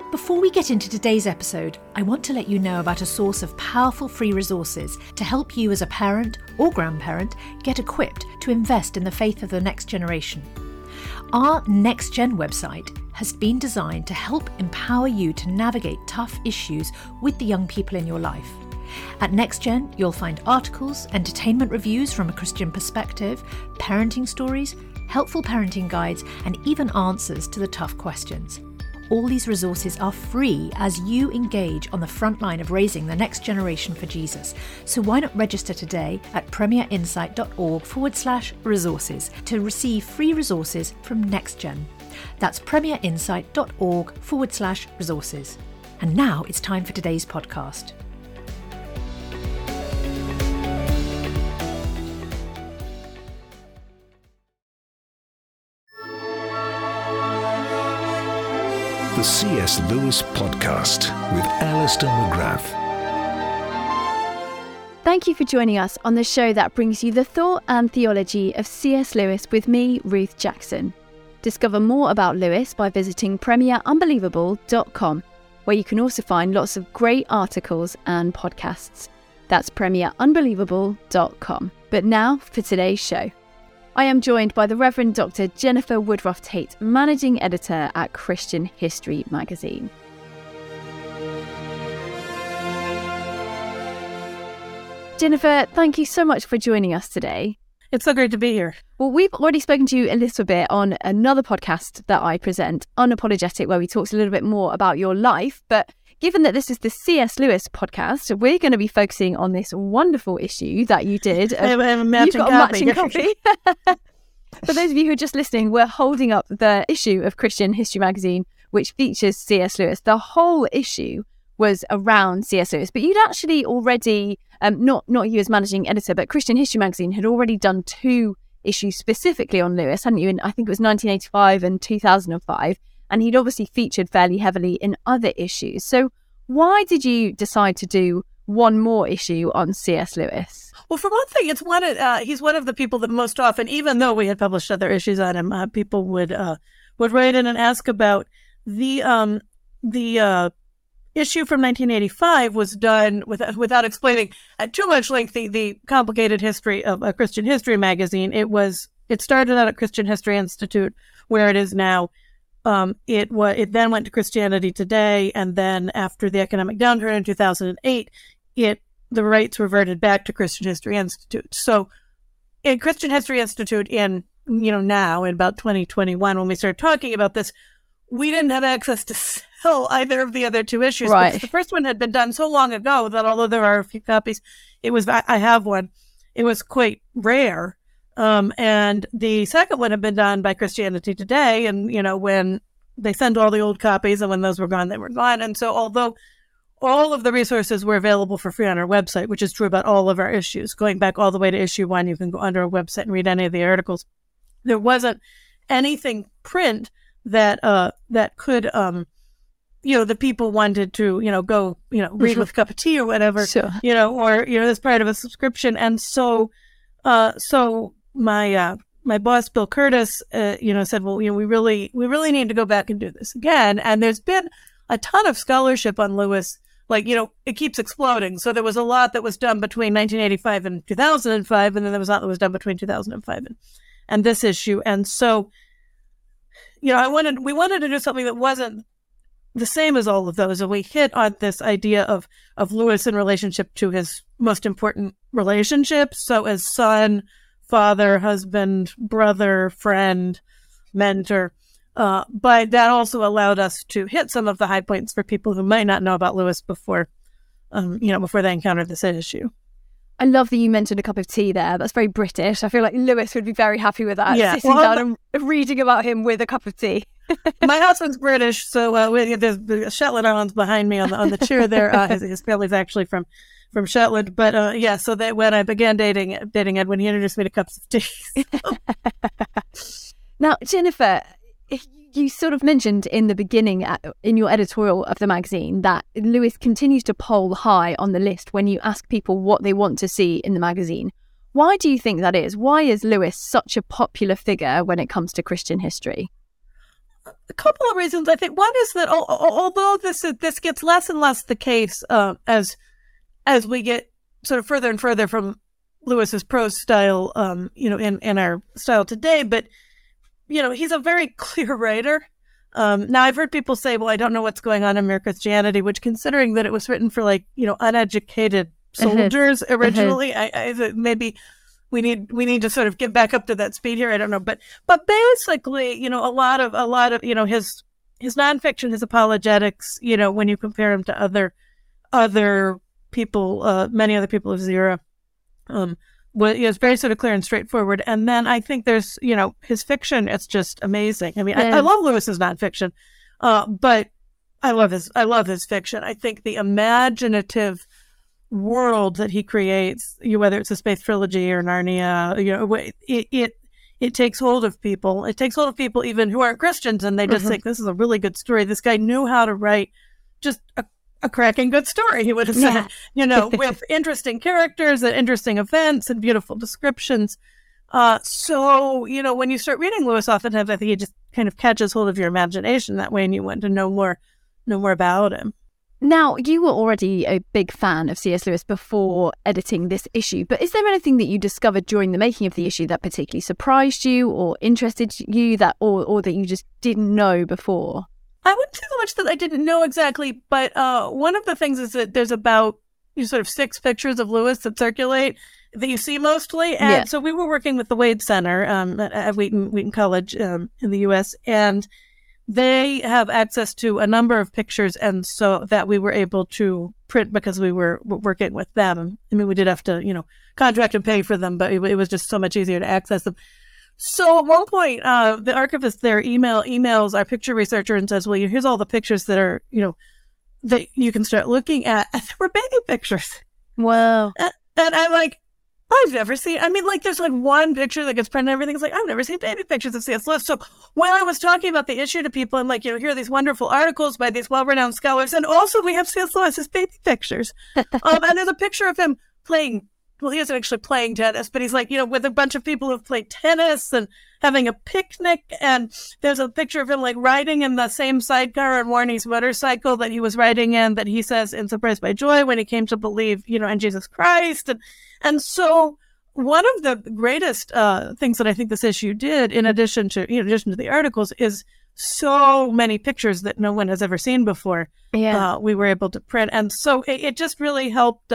Before we get into today's episode, I want to let you know about a source of powerful free resources to help you as a parent or grandparent get equipped to invest in the faith of the next generation. Our Next Gen website has been designed to help empower you to navigate tough issues with the young people in your life. At NextGen, you'll find articles, entertainment reviews from a Christian perspective, parenting stories, helpful parenting guides, and even answers to the tough questions. All these resources are free as you engage on the front line of raising the next generation for Jesus. So why not register today at premierinsight.org/resources to receive free resources from NextGen. That's premierinsight.org/resources. And now it's time for today's podcast. The C.S. Lewis Podcast with Alistair McGrath. Thank you for joining us on the show that brings you the thought and theology of C.S. Lewis with me, Ruth Jackson. Discover more about Lewis by visiting premierunbelievable.com, where you can also find lots of great articles and podcasts. That's premierunbelievable.com. But now for today's show. I am joined by the Reverend Dr. Jennifer Woodruff Tate, Managing Editor at Christian History magazine. Jennifer, thank you so much for joining us today. It's so great to be here. Well, we've already spoken to you a little bit on another podcast that I present, Unapologetic, where we talked a little bit more about your life. But given that this is the C.S. Lewis podcast, we're going to be focusing on this wonderful issue that you did. I have a matching You've got copy. a matching copy. For those of you who are just listening, we're holding up the issue of Christian History magazine, which features C.S. Lewis. The whole issue was around C.S. Lewis, but you'd actually already, not you as managing editor, but Christian History magazine had already done 2 issues specifically on Lewis, hadn't you? In, I think it was 1985 and 2005, and he'd obviously featured fairly heavily in other issues. So why did you decide to do one more issue on C.S. Lewis? Well, for one thing, he's one of the people that most often, even though we had published other issues on him, people would write in and ask about the issue from 1985 was done without explaining at too much length the complicated history of a Christian History magazine. It started out at Christian History Institute, where it is now. It then went to Christianity Today, and then after the economic downturn in 2008, the rights reverted back to Christian History Institute. So, in Christian History Institute, now in about 2021, when we started talking about this, we didn't have access to sell either of the other 2 issues. Right. Because the first one had been done so long ago that although there are a few copies, I have one. It was quite rare. And the second one had been done by Christianity Today. And, when they sent all the old copies and when those were gone, they were gone. And so although all of the resources were available for free on our website, which is true about all of our issues, going back all the way to issue 1, you can go under our website and read any of the articles. There wasn't anything print that could, the people wanted to, go, read with a cup of tea or whatever, Sure. Or, as part of a subscription. And so my boss, Bill Curtis, said, well, we really need to go back and do this again. And there's been a ton of scholarship on Lewis, it keeps exploding. So there was a lot that was done between 1985 and 2005, and then there was a lot that was done between 2005 and this issue. And so, we wanted to do something that wasn't the same as all of those. And we hit on this idea of Lewis in relationship to his most important relationships. So as son, father, husband, brother, friend, mentor. But that also allowed us to hit some of the high points for people who might not know about Lewis before they encountered this issue. I love that you mentioned a cup of tea there. That's very British. I feel like Lewis would be very happy with that. Yeah. Sitting down and reading about him with a cup of tea. My husband's British, so there's the Shetland Islands behind me on the chair there. His family's actually from Shetland. But so that when I began dating Edwin, he introduced me to cups of tea. Now, Jennifer, you sort of mentioned in the beginning in your editorial of the magazine that Lewis continues to poll high on the list when you ask people what they want to see in the magazine. Why do you think that is? Why is Lewis such a popular figure when it comes to Christian history? a couple of reasons. I think one is that although this gets less and less the case as we get sort of further and further from Lewis's prose style, in our style today, but he's a very clear writer. Now I've heard people say, well, I don't know what's going on in Mere Christianity, which, considering that it was written for uneducated soldiers originally, I maybe we need to sort of get back up to that speed here. I don't know, but basically, a lot of his nonfiction, his apologetics, when you compare him to other people, many other people of his era, was very sort of clear and straightforward. And then I think there's, his fiction, it's just amazing. I mean, I love Lewis's nonfiction, but I love his fiction. I think the imaginative world that he creates, whether it's a space trilogy or Narnia, it takes hold of people. It takes hold of people even who aren't Christians, and they just think this is a really good story. This guy knew how to write just a cracking good story, he would have said, with interesting characters and interesting events and beautiful descriptions. So, when you start reading Lewis, oftentimes I think he just kind of catches hold of your imagination that way, and you want to know more about him. Now, you were already a big fan of C.S. Lewis before editing this issue, but is there anything that you discovered during the making of the issue that particularly surprised you or interested you or that you just didn't know before? I wouldn't say so much that I didn't know exactly, but one of the things is that there's about sort of 6 pictures of Lewis that circulate that you see mostly. And so we were working with the Wade Center at Wheaton College in the U.S., and they have access to a number of pictures, and so that we were able to print because we were working with them. I mean, we did have to, contract and pay for them, but it was just so much easier to access them. So at one point, the archivist there emails our picture researcher and says, well, here's all the pictures that are, that you can start looking at. And there were baby pictures. Wow. And I'm like, I've never seen, there's one picture that gets printed and everything's I've never seen baby pictures of C.S. Lewis. So when I was talking about the issue to people, I'm like, here are these wonderful articles by these well-renowned scholars. And also we have C.S. Lewis's baby pictures. And there's a picture of him playing, well, he isn't actually playing tennis, but he's with a bunch of people who've played tennis and having a picnic. And there's a picture of him riding in the same sidecar on Warney's motorcycle that he was riding in, that he says in Surprised by Joy when he came to believe, in Jesus Christ. And so one of the greatest things that I think this issue did, in addition to the articles, is so many pictures that no one has ever seen before. Yeah. We were able to print. And so it just really helped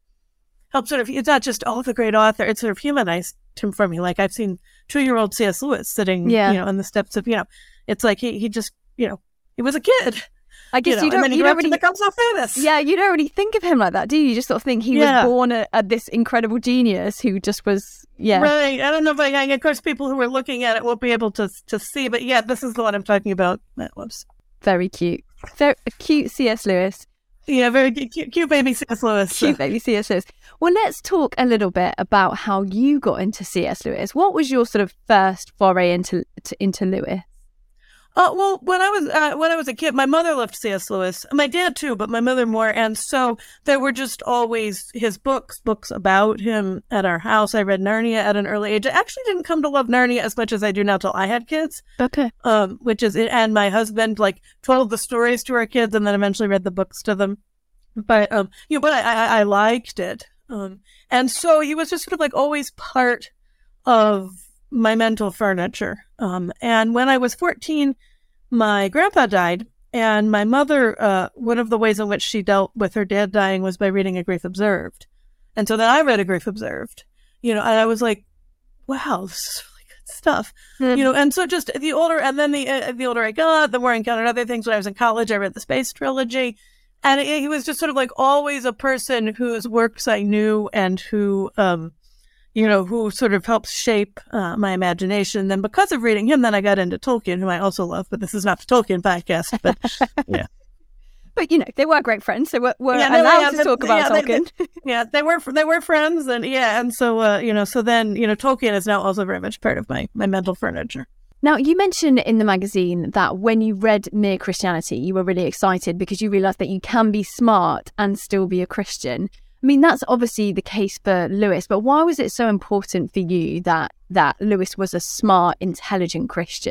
sort of, it's not just, the great author, it sort of humanized him for me. I've seen 2-year-old C.S. Lewis sitting, on the steps of, it's he just, he was a kid. I guess you don't really become so famous. Yeah, you don't really think of him like that, do you? You just sort of think he was born a this incredible genius who just was, Right. I don't know if of course, people who are looking at it won't be able to see, but this is the one I'm talking about. Whoops. Very cute. Very cute C.S. Lewis. Yeah, very cute baby C.S. Lewis. Cute baby C.S. Lewis. Well, let's talk a little bit about how you got into C.S. Lewis. What was your sort of first foray into Lewis? Well, when I was a kid, my mother loved C.S. Lewis. My dad too, but my mother more. And so there were just always his books about him at our house. I read Narnia at an early age. I actually didn't come to love Narnia as much as I do now till I had kids. Okay. Which is it. And my husband told the stories to our kids and then eventually read the books to them. But but I liked it. And so he was just sort of always part of my mental furniture. And when I was 14, my grandpa died, and my mother, one of the ways in which she dealt with her dad dying was by reading A Grief Observed. And so then I read A Grief Observed, and I was like, wow, this is really good stuff, and so just the older I got, the more I encountered other things. When I was in college, I read the Space Trilogy, and he was just sort of always a person whose works I knew and who who sort of helps shape my imagination. Then because of reading him, then I got into Tolkien, who I also love, but this is not the Tolkien podcast. But yeah. But they were great friends, so we're allowed to talk about Tolkien. They were friends, and so so then Tolkien is now also very much part of my mental furniture. Now, you mentioned in the magazine that when you read Mere Christianity, you were really excited because you realised that you can be smart and still be a Christian. I mean, that's obviously the case for Lewis, but why was it so important for you that Lewis was a smart, intelligent Christian?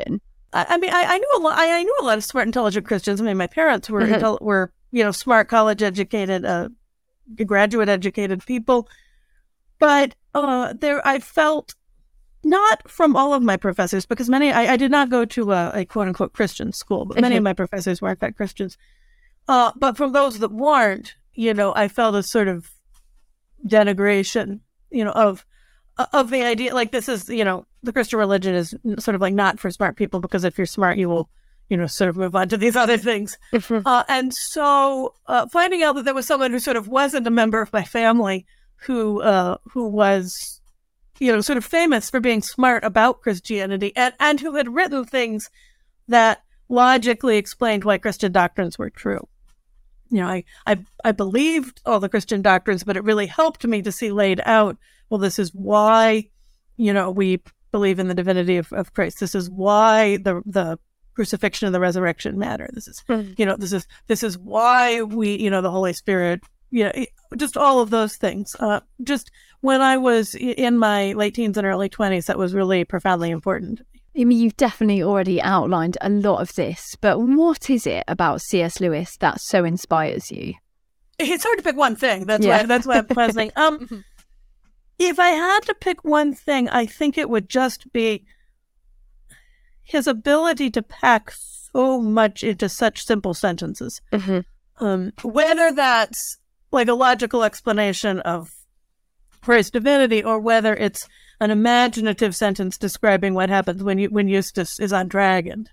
I knew a lot. I knew a lot of smart, intelligent Christians. I mean, my parents were smart, college educated, graduate educated people. But I felt, not from all of my professors, because I did not go to a quote unquote Christian school, but many of my professors were in fact Christians. But from those that weren't, I felt a sort of denigration, of the idea, like, this is, the Christian religion is sort of like not for smart people, because if you're smart, you will, sort of move on to these other things. And so finding out that there was someone who sort of wasn't a member of my family who was, sort of famous for being smart about Christianity and who had written things that logically explained why Christian doctrines were true. I believed all the Christian doctrines, but it really helped me to see laid out, well, this is why, we believe in the divinity of Christ. This is why the crucifixion and the resurrection matter. This is, this is why we, the Holy Spirit, just all of those things. Just when I was in my late teens and early 20s, that was really profoundly important. I mean, you've definitely already outlined a lot of this, but what is it about C.S. Lewis that so inspires you? It's hard to pick one thing. That's why I'm puzzling. If I had to pick one thing, I think it would just be his ability to pack so much into such simple sentences. Whether that's like a logical explanation of Christ's divinity, or whether it's an imaginative sentence describing what happens when Eustace is undragoned.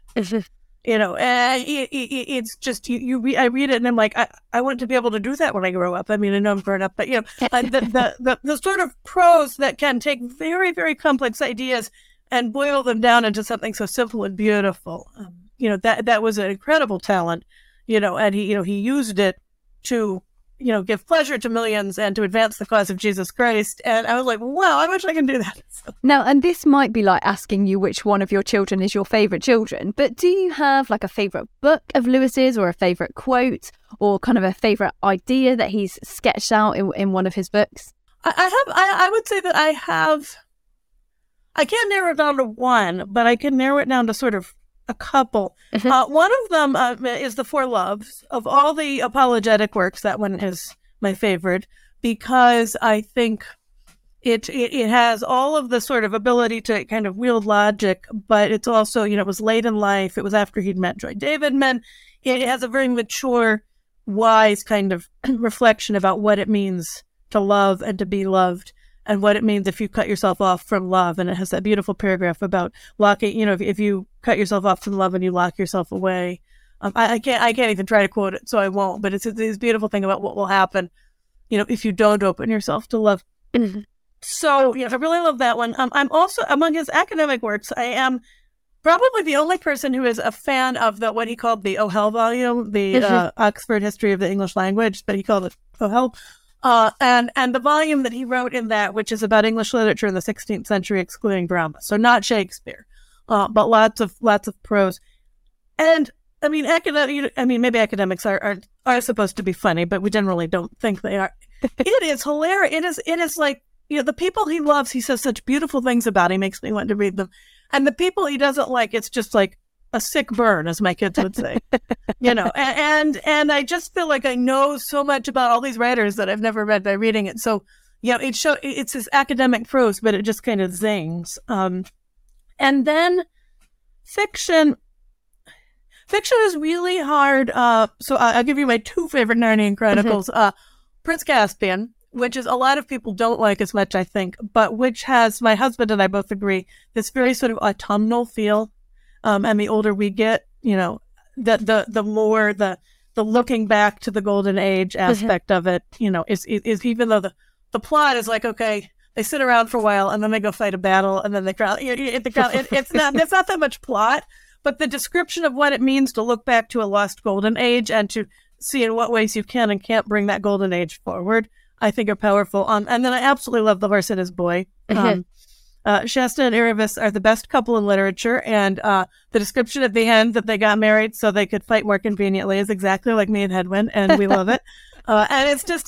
It's just I read it and I'm like, I want to be able to do that when I grow up. I mean, I know I'm grown up, but the sort of prose that can take very, very complex ideas and boil them down into something so simple and beautiful. That was an incredible talent. And he used it to give pleasure to millions and to advance the cause of Jesus Christ. And I was like, wow, I wish I could do that. Now, and this might be like asking you which one of your children is your favourite children, but do you have like a favourite book of Lewis's, or a favourite quote, or kind of a favourite idea that he's sketched out in one of his books? I would say that I can't narrow it down to one, but I can narrow it down to sort of a couple. One of them is The Four Loves. Of all the apologetic works, that one is my favorite, because I think it has all of the sort of ability to kind of wield logic, but it's also, it was late in life. It was after he'd met Joy Davidman. It has a very mature, wise kind of reflection about what it means to love and to be loved, and what it means if you cut yourself off from love. And it has that beautiful paragraph about locking, if you cut yourself off from love and you lock yourself away. I can't even try to quote it, so I won't, but it's this beautiful thing about what will happen, if you don't open yourself to love. So, I really love that one. I'm also, among his academic works, I am probably the only person who is a fan of what he called the O'Hell volume, the Oxford History of the English Language, but he called it O'Hell. And the volume that he wrote in that, which is about English literature in the 16th century, excluding drama. So not Shakespeare, but lots of prose. And I mean, maybe academics are supposed to be funny, but we generally don't think they are. It is hilarious. It is like, the people he loves, he says such beautiful things about. He makes me want to read them. And the people he doesn't like, it's just like a sick burn, as my kids would say. And I just feel like I know so much about all these writers that I've never read by reading it. So, it's this academic prose, but it just kind of zings. And then fiction is really hard. So I'll give you my two favorite Narnian Chronicles. Prince Caspian, which is a lot of people don't like as much, I think, but which has, my husband and I both agree, this very sort of autumnal feel. And the older we get, the more the looking back to the golden age aspect of it, is even though the plot is like, okay, they sit around for a while and then they go fight a battle and then they crown. It's not that much plot, but the description of what it means to look back to a lost golden age and to see in what ways you can and can't bring that golden age forward, I think are powerful. And then I absolutely love The Horse and His Boy. Shasta and Erebus are the best couple in literature, and the description at the end that they got married so they could fight more conveniently is exactly like me and Hedwyn, and we love it. And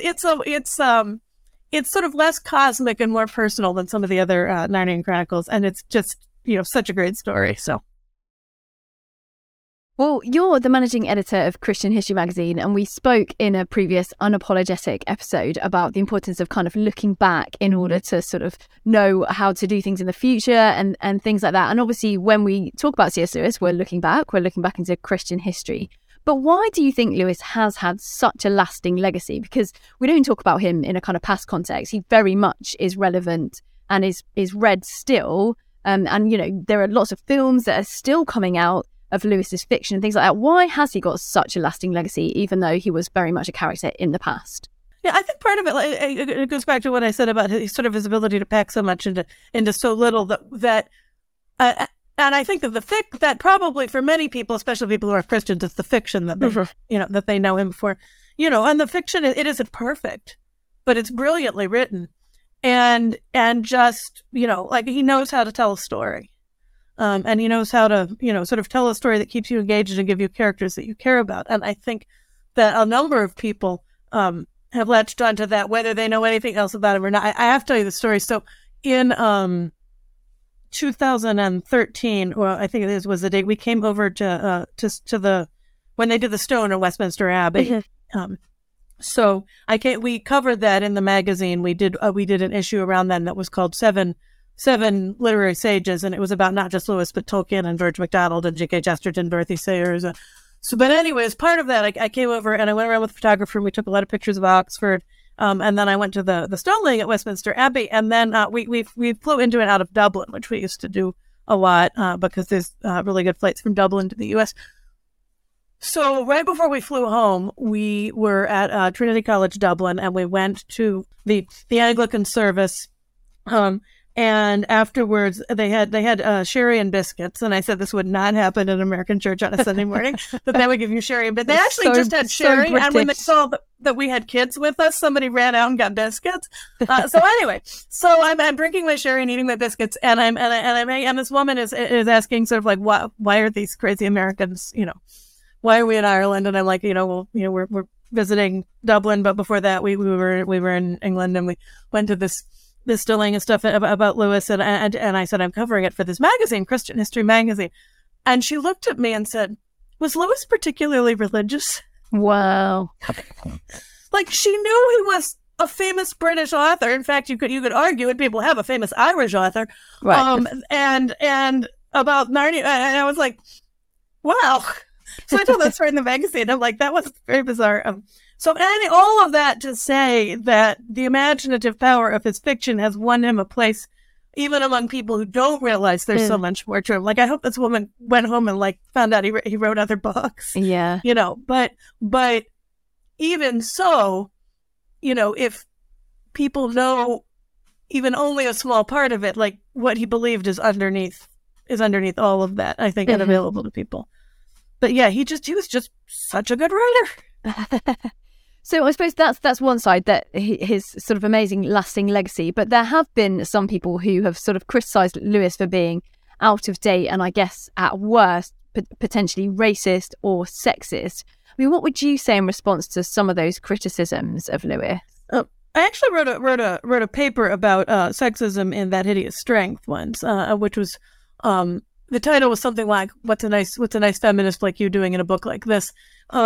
it's sort of less cosmic and more personal than some of the other Narnian Chronicles, and it's just such a great story. So Well, you're the managing editor of Christian History Magazine, and we spoke in a previous Unapologetic episode about the importance of kind of looking back in order to sort of know how to do things in the future and things like that. And obviously, when we talk about C.S. Lewis, we're looking back into Christian history. But why do you think Lewis has had such a lasting legacy? Because we don't talk about him in a kind of past context. He very much is relevant and is read still. And, you know, there are lots of films that are still coming out of Lewis's fiction and things like that. Why has he got such a lasting legacy, even though he was very much a character in the past? Yeah, I think part of it goes back to what I said about his ability to pack so much into so little and I think that that probably for many people, especially people who are Christians, it's the fiction that they, that they know him for, and the fiction, it isn't perfect, but it's brilliantly written, and just like he knows how to tell a story. And he knows how to, sort of tell a story that keeps you engaged and give you characters that you care about. And I think that a number of people have latched onto that, whether they know anything else about him or not. I have to tell you the story. So in 2013, or I think was the date, we came over to when they did the stone in Westminster Abbey. So we covered that in the magazine. We did an issue around then that was called Seven Literary Sages, and it was about not just Lewis, but Tolkien and George MacDonald and G.K. Chesterton, Dorothy Sayers. But anyway, as part of that, I came over and I went around with a photographer, and we took a lot of pictures of Oxford. And then I went to the stone laying at Westminster Abbey, and then we flew into and out of Dublin, which we used to do a lot because there's really good flights from Dublin to the U.S. So right before we flew home, we were at Trinity College Dublin, and we went to the Anglican service. And afterwards, they had sherry and biscuits, and I said this would not happen in an American church on a Sunday morning. That they would give you sherry, but they actually just had sherry. And when they saw that we had kids with us, somebody ran out and got biscuits. So anyway, I'm drinking my sherry and eating my biscuits, and this woman is asking sort of like, why are these crazy Americans? Why are we in Ireland? And I'm like, we're visiting Dublin, but before that, we were in England, and we went to this laying and stuff about Lewis, and I said, I'm covering it for this magazine, Christian History Magazine. And she looked at me and said, was Lewis particularly religious? Wow. Like, she knew he was a famous British author. In fact, you could argue, and people have a famous Irish author. Right. And about Narnia, and I was like, wow. So I told that story in the magazine. I'm like, that was very bizarre. So all of that to say that the imaginative power of his fiction has won him a place even among people who don't realize there's so much more to him. Like, I hope this woman went home and found out he wrote other books. Yeah. But even so, if people know even only a small part of it, like what he believed is underneath all of that, I think, and available to people. But yeah, he was just such a good writer. So I suppose that's one side, that his sort of amazing lasting legacy. But there have been some people who have sort of criticised Lewis for being out of date and, I guess, at worst, potentially racist or sexist. I mean, what would you say in response to some of those criticisms of Lewis? I actually wrote a paper about sexism in That Hideous Strength once, which was the title was something like "What's a nice feminist like you doing in a book like this?"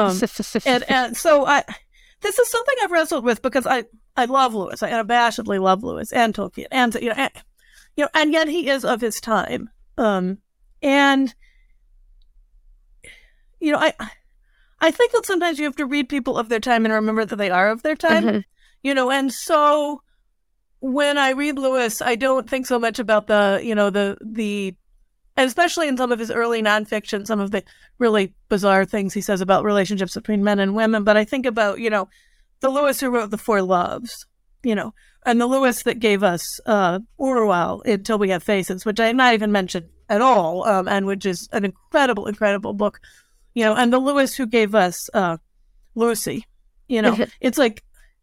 And so this is something I've wrestled with because I love Lewis. I unabashedly love Lewis and Tolkien, and and yet he is of his time. And I think that sometimes you have to read people of their time and remember that they are of their time. And so when I read Lewis, I don't think so much about the and especially in some of his early nonfiction, some of the really bizarre things he says about relationships between men and women. But I think about, the Lewis who wrote The Four Loves, and the Lewis that gave us Orwell, Until We Have Faces, which I have not even mentioned at all, and which is an incredible, incredible book, and the Lewis who gave us Lucy, it's like,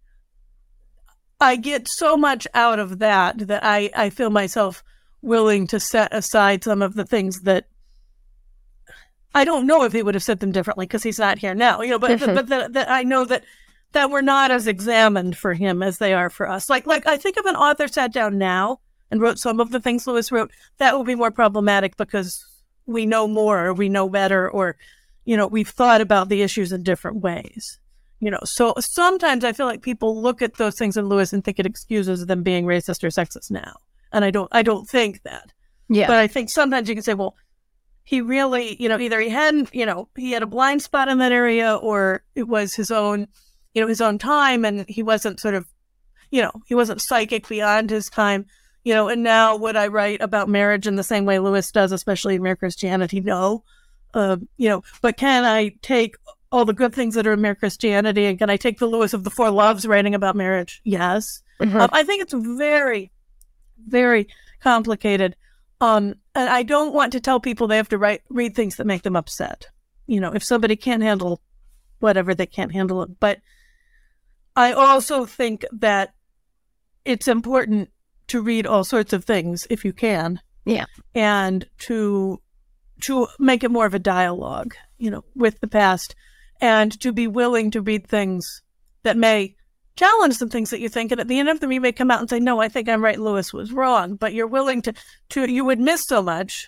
I get so much out of that I feel myself willing to set aside some of the things that I don't know if he would have said them differently because he's not here now, but that I know that were not as examined for him as they are for us. Like I think if an author sat down now and wrote some of the things Lewis wrote, that would be more problematic because we know more, or we know better, or we've thought about the issues in different ways. So sometimes I feel like people look at those things in Lewis and think it excuses them being racist or sexist now. And I don't think that. Yeah. But I think sometimes you can say, well, he really, either he hadn't, he had a blind spot in that area, or it was his own time, and he wasn't sort of, he wasn't psychic beyond his time, and now would I write about marriage in the same way Lewis does, especially in Mere Christianity? No. But can I take all the good things that are in Mere Christianity, and can I take the Lewis of the Four Loves writing about marriage? Yes. Mm-hmm. I think it's very, very complicated. And I don't want to tell people they have to read things that make them upset. If somebody can't handle whatever, they can't handle it. But I also think that it's important to read all sorts of things if you can. Yeah. And to make it more of a dialogue, with the past, and to be willing to read things that may challenge some things that you think, and at the end of them you may come out and say, no, I think I'm right, Lewis was wrong, but you're willing to you would miss so much,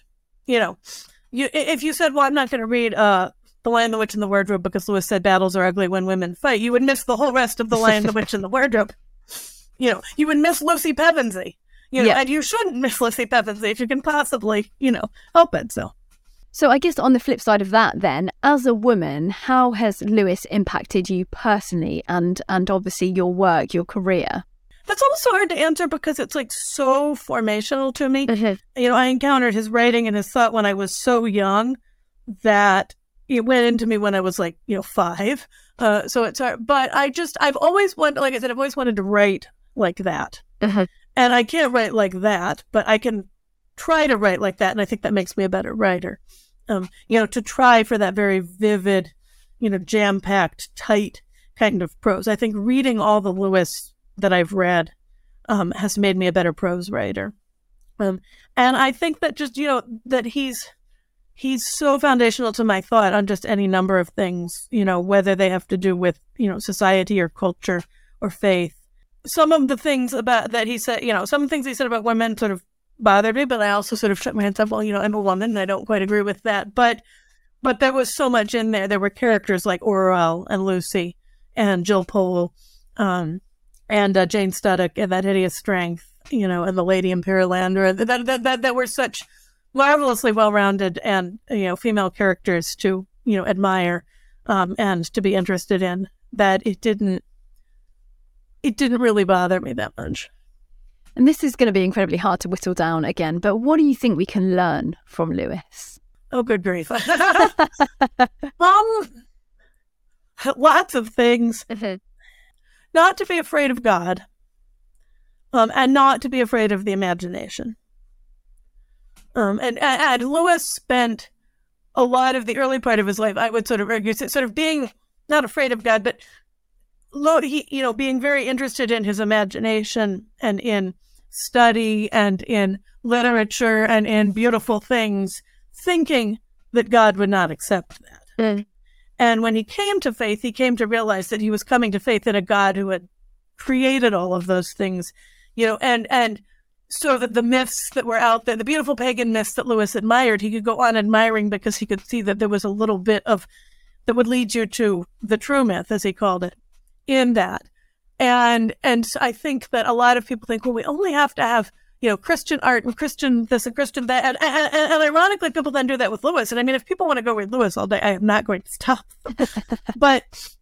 if you said, well, I'm not going to read The Lion, the Witch, and the Wardrobe because Lewis said battles are ugly when women fight, you would miss the whole rest of The Lion, the Witch, and the Wardrobe. You would miss Lucy Pevensey, and you shouldn't miss Lucy Pevensey if you can possibly, help it. So I guess on the flip side of that then, as a woman, how has Lewis impacted you personally and obviously your work, your career? That's also hard to answer because it's like so formational to me. Mm-hmm. I encountered his writing and his thought when I was so young that it went into me when I was 5. So it's hard. But I've always wanted, like I said, I've always wanted to write like that. Mm-hmm. And I can't write like that, but I can try to write like that. And I think that makes me a better writer. To try for that very vivid, jam-packed, tight kind of prose. I think reading all the Lewis that I've read has made me a better prose writer. And I think that just, that he's so foundational to my thought on just any number of things, whether they have to do with, society or culture or faith. Some of the things about that he said, some things he said about women sort of bothered me, but I also sort of shook my hands up, well, I'm a woman and I don't quite agree with that. But there was so much in there. There were characters like Orwell and Lucy and Jill Pole and Jane Studdock and That Hideous Strength, and the Lady in Pearlander, that were such marvelously well-rounded and, female characters to, admire and to be interested in, that it didn't really bother me that much. And this is going to be incredibly hard to whittle down again, but what do you think we can learn from Lewis? Oh, good grief. Lots of things. Not to be afraid of God, and not to be afraid of the imagination. And Lewis spent a lot of the early part of his life, I would sort of argue, sort of being not afraid of God, but being very interested in his imagination and in study and in literature and in beautiful things, thinking that God would not accept that. Mm. And when he came to faith, he came to realize that he was coming to faith in a God who had created all of those things, and so that the myths that were out there, the beautiful pagan myths that Lewis admired, he could go on admiring because he could see that there was a little bit of that would lead you to the true myth, as he called it, in that. And I think that a lot of people think, well, we only have to have, Christian art and Christian this and Christian that. And ironically, people then do that with Lewis. And I mean, if people want to go read Lewis all day, I am not going to stop them. But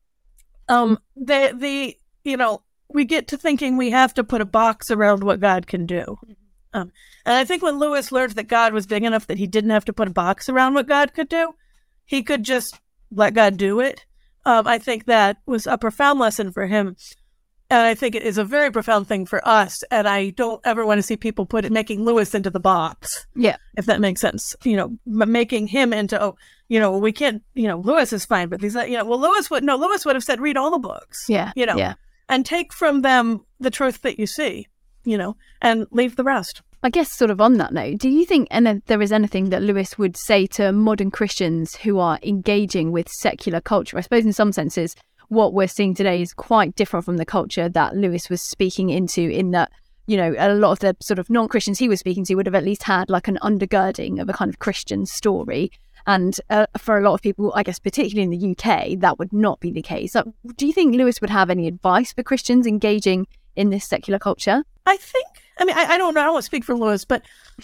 we get to thinking we have to put a box around what God can do. And I think when Lewis learned that God was big enough that he didn't have to put a box around what God could do, he could just let God do it. I think that was a profound lesson for him. And I think it is a very profound thing for us. And I don't ever want to see people making Lewis into the box. Yeah. If that makes sense. Making him into, we can't, Lewis is fine, but these, Lewis would have said, read all the books. Yeah. And take from them the truth that you see, and leave the rest. I guess sort of on that note, do you think there is anything that Lewis would say to modern Christians who are engaging with secular culture? I suppose in some senses, what we're seeing today is quite different from the culture that Lewis was speaking into, in that, a lot of the sort of non-Christians he was speaking to would have at least had like an undergirding of a kind of Christian story. And for a lot of people, I guess particularly in the UK, that would not be the case. So, do you think Lewis would have any advice for Christians engaging in this secular culture? I think, I don't know, I don't want to speak for Lewis, but,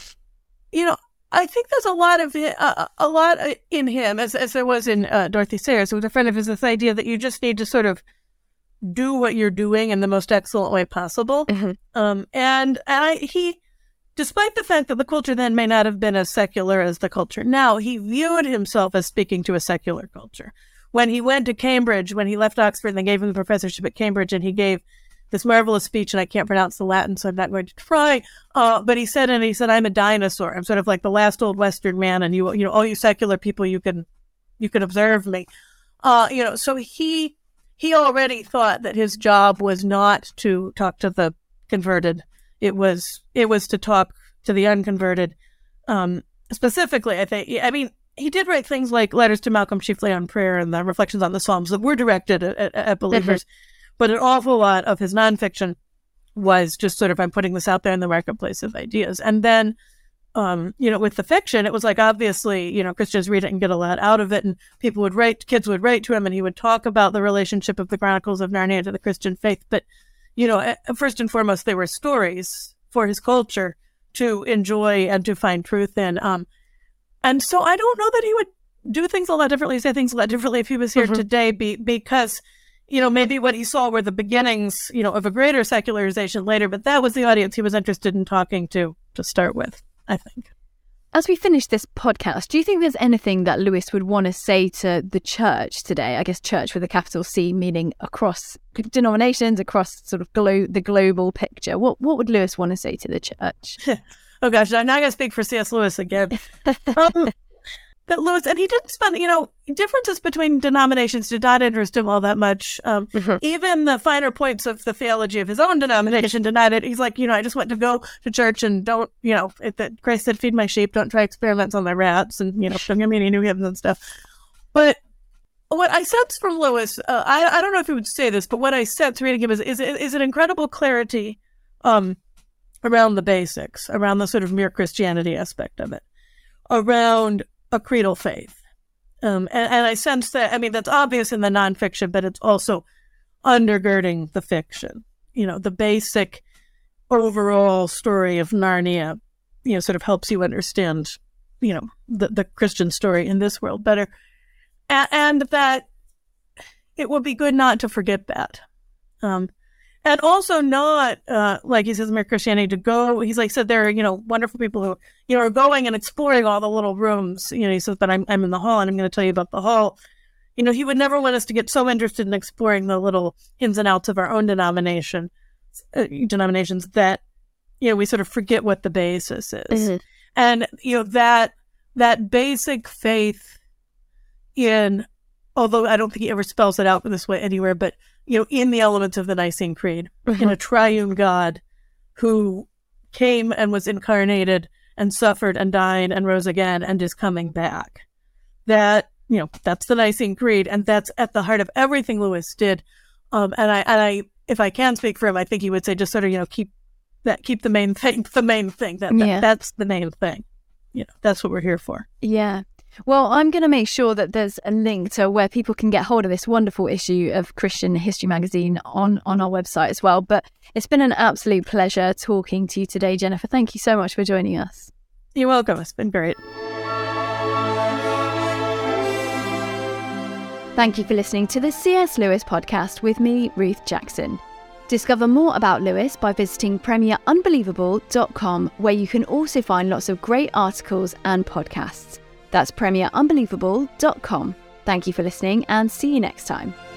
I think there's a lot in him, as there was in Dorothy Sayers, who was a friend of his, this idea that you just need to sort of do what you're doing in the most excellent way possible. And he, despite the fact that the culture then may not have been as secular as the culture now, he viewed himself as speaking to a secular culture. When he went to Cambridge, when he left Oxford, and they gave him the professorship at Cambridge, and he gave this marvelous speech, and I can't pronounce the Latin, so I'm not going to try. But he said, I'm a dinosaur. I'm sort of like the last old Western man, and all you secular people, you can observe me. So he already thought that his job was not to talk to the converted. It was to talk to the unconverted. Specifically, I think. He did write things like letters to Malcolm, chiefly on prayer, and the reflections on the Psalms that were directed at believers. But an awful lot of his nonfiction was just sort of, I'm putting this out there in the marketplace of ideas. And then, with the fiction, it was like, obviously, Christians read it and get a lot out of it. And kids would write to him, and he would talk about the relationship of the Chronicles of Narnia to the Christian faith. But, first and foremost, they were stories for his culture to enjoy and to find truth in. And so I don't know that he would do things a lot differently, say things a lot differently if he was here today, because maybe what he saw were the beginnings, of a greater secularization later, but that was the audience he was interested in talking to start with, I think. As we finish this podcast, do you think there's anything that Lewis would want to say to the church today? I guess church with a capital C, meaning across denominations, across sort of the global picture. What would Lewis want to say to the church? Oh gosh, I'm not going to speak for C.S. Lewis again. But Lewis, and he didn't spend, differences between denominations did not interest him all that much. Even the finer points of the theology of his own denomination denied it. He's like, I just want to go to church and don't, Christ said, feed my sheep, don't try experiments on my rats, and, don't give me any new hymns and stuff. But what I sense from Lewis, I don't know if he would say this, but what I sense reading him is an incredible clarity around the basics, around the sort of mere Christianity aspect of it, around a creedal faith. And I sense that, that's obvious in the nonfiction, but it's also undergirding the fiction. The basic overall story of Narnia, sort of helps you understand, the Christian story in this world better. And that it would be good not to forget that. And also not, like he says, mere Christianity to go. He's like said there are, wonderful people who, are going and exploring all the little rooms. He says, but I'm in the hall, and I'm going to tell you about the hall. He would never want us to get so interested in exploring the little ins and outs of our own denominations that, we sort of forget what the basis is. And, that basic faith in, although I don't think he ever spells it out this way anywhere, but in the elements of the Nicene Creed, in a triune God who came and was incarnated and suffered and died and rose again and is coming back. That, that's the Nicene Creed, and that's at the heart of everything Lewis did. And I, if I can speak for him, I think he would say just sort of, keep the main thing, that's the main thing. That's what we're here for. Yeah. Well, I'm going to make sure that there's a link to where people can get hold of this wonderful issue of Christian History Magazine on our website as well. But it's been an absolute pleasure talking to you today, Jennifer. Thank you so much for joining us. You're welcome. It's been great. Thank you for listening to the C.S. Lewis podcast with me, Ruth Jackson. Discover more about Lewis by visiting premierunbelievable.com, where you can also find lots of great articles and podcasts. That's premierunbelievable.com. Thank you for listening, and see you next time.